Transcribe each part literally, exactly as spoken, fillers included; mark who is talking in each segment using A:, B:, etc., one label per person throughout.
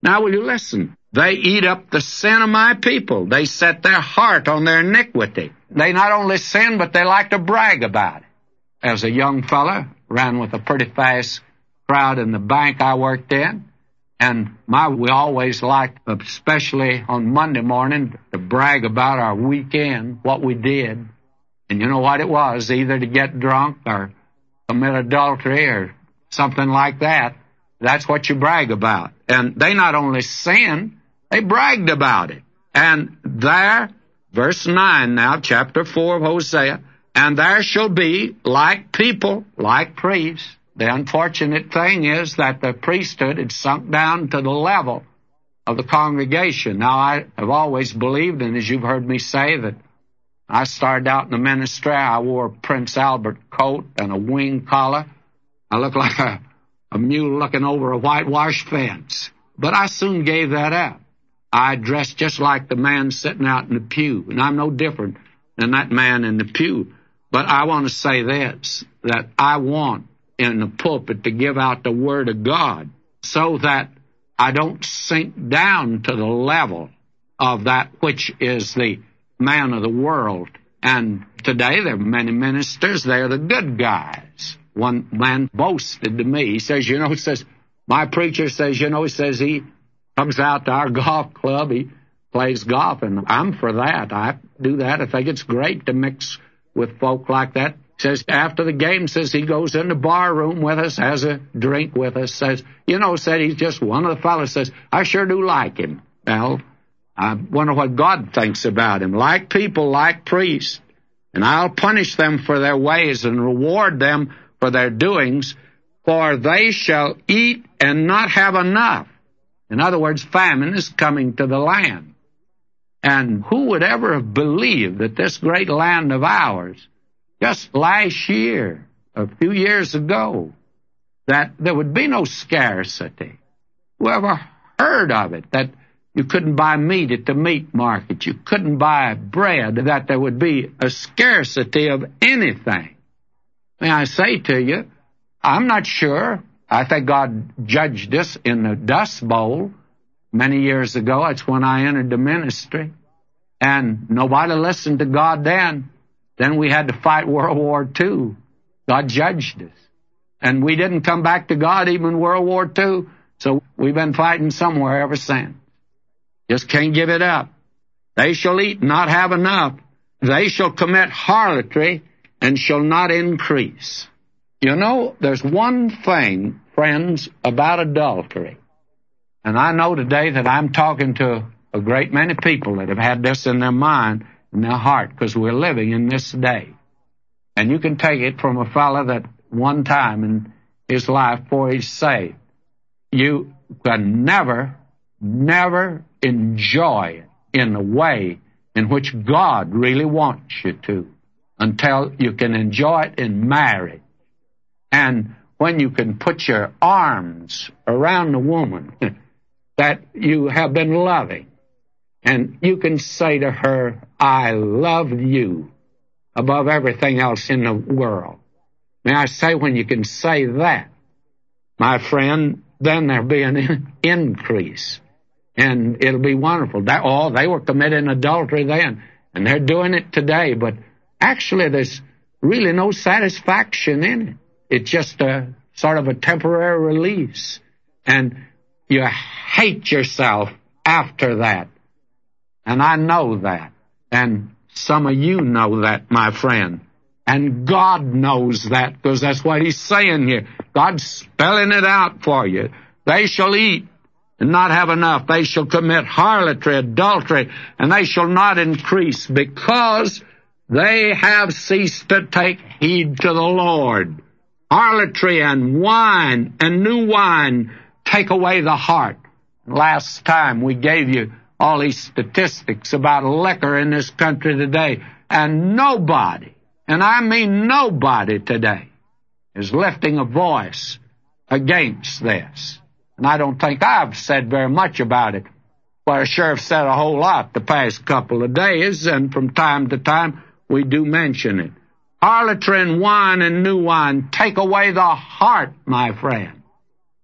A: Now will you listen? They eat up the sin of my people. They set their heart on their iniquity. They not only sin, but they like to brag about it. As a young fella, ran with a pretty fast crowd in the bank I worked in. And my, we always liked, especially on Monday morning, to brag about our weekend, what we did. And you know what it was? Either to get drunk or commit adultery or something like that. That's what you brag about. And they not only sinned, they bragged about it. And there, verse nine now, chapter four of Hosea, and there shall be like people, like priests. The unfortunate thing is that the priesthood had sunk down to the level of the congregation. Now, I have always believed, and as you've heard me say, that I started out in the ministry, I wore a Prince Albert coat and a wing collar. I looked like a, a mule looking over a whitewashed fence. But I soon gave that up. I dressed just like the man sitting out in the pew, and I'm no different than that man in the pew. But I want to say this, that I want in the pulpit to give out the Word of God so that I don't sink down to the level of that which is the man of the world. And today there are many ministers, they're the good guys. One man boasted to me, he says, you know, he says, my preacher says, you know, he says he comes out to our golf club, he plays golf, and I'm for that. I do that. I think it's great to mix with folk like that. Says after the game, says he goes in the bar room with us, has a drink with us, says, you know, said he's just one of the fellows, says, I sure do like him. Well, I wonder what God thinks about him. Like people, like priests, and I'll punish them for their ways and reward them for their doings, for they shall eat and not have enough. In other words, famine is coming to the land. And who would ever have believed that this great land of ours, just last year, a few years ago, that there would be no scarcity? Whoever heard of it, that you couldn't buy meat at the meat market, you couldn't buy bread, that there would be a scarcity of anything? May I say to you, I'm not sure. I think God judged this in the Dust Bowl many years ago. That's when I entered the ministry. And nobody listened to God then. Then we had to fight World War Two. God judged us. And we didn't come back to God even in World War Two. So we've been fighting somewhere ever since. Just can't give it up. They shall eat and not have enough. They shall commit harlotry and shall not increase. You know, there's one thing, friends, about adultery. And I know today that I'm talking to a great many people that have had this in their mind, in their heart, because we're living in this day. And you can take it from a fellow that one time in his life before he's saved, you can never, never enjoy it in the way in which God really wants you to until you can enjoy it in marriage. And when you can put your arms around the woman that you have been loving, and you can say to her, I love you above everything else in the world. May I say, when you can say that, my friend, then there'll be an increase. And it'll be wonderful. That, oh, they were committing adultery then, and they're doing it today. But actually, there's really no satisfaction in it. It's just a sort of a temporary release. And you hate yourself after that. And I know that. And some of you know that, my friend. And God knows that, because that's what he's saying here. God's spelling it out for you. They shall eat and not have enough. They shall commit harlotry, adultery, and they shall not increase, because they have ceased to take heed to the Lord. Harlotry and wine and new wine take away the heart. Last time we gave you all these statistics about liquor in this country today, and nobody, and I mean nobody today, is lifting a voice against this. And I don't think I've said very much about it, but I sure have said a whole lot the past couple of days, and from time to time we do mention it. Harlotry and wine and new wine take away the heart, my friend.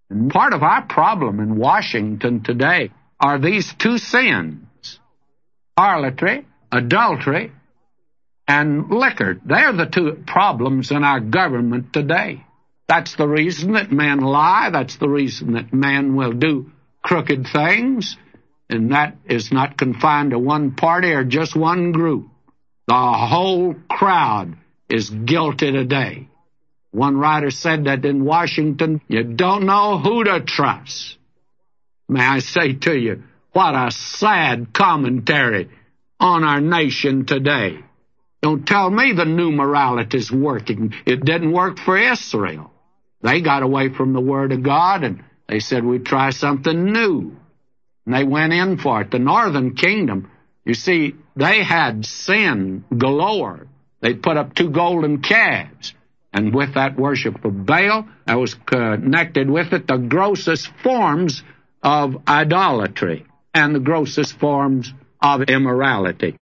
A: And part of our problem in Washington today are these two sins: harlotry, adultery, and liquor. They're the two problems in our government today. That's the reason that men lie. That's the reason that men will do crooked things. And that is not confined to one party or just one group. The whole crowd is guilty today. One writer said that in Washington, you don't know who to trust. May I say to you, what a sad commentary on our nation today. Don't tell me the new morality is working. It didn't work for Israel. They got away from the Word of God, and they said, we'd try something new. And they went in for it. The northern kingdom, you see, they had sin galore. They put up two golden calves. And with that worship of Baal, that was connected with it the grossest forms of idolatry and the grossest forms of immorality.